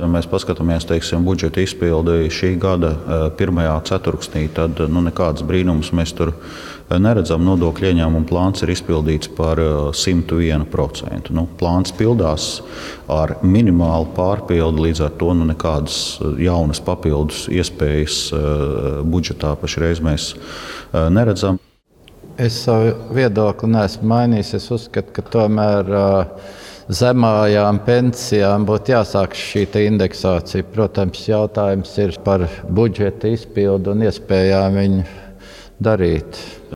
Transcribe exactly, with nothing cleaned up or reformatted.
Ja mēs paskatāmies, teiksim, budžeta izpildi šī gada pirmajā ceturksnī, tad nu, nekādas brīnumus mēs tur neredzam. Nodokļu ieņēmuma plāns ir izpildīts par simt vienu procentu. Nu, plāns pildās ar minimālu pārpildi, līdz ar to nu, nekādas jaunas papildus iespējas budžetā pašreiz mēs neredzam. Es savu viedokli neesmu mainījis. Es uzskatu, ka tomēr zemājām pensijām būtu jāsāk šī indeksācija. Protams, jautājums ir par budžeta izpildu un iespējām viņu darīt.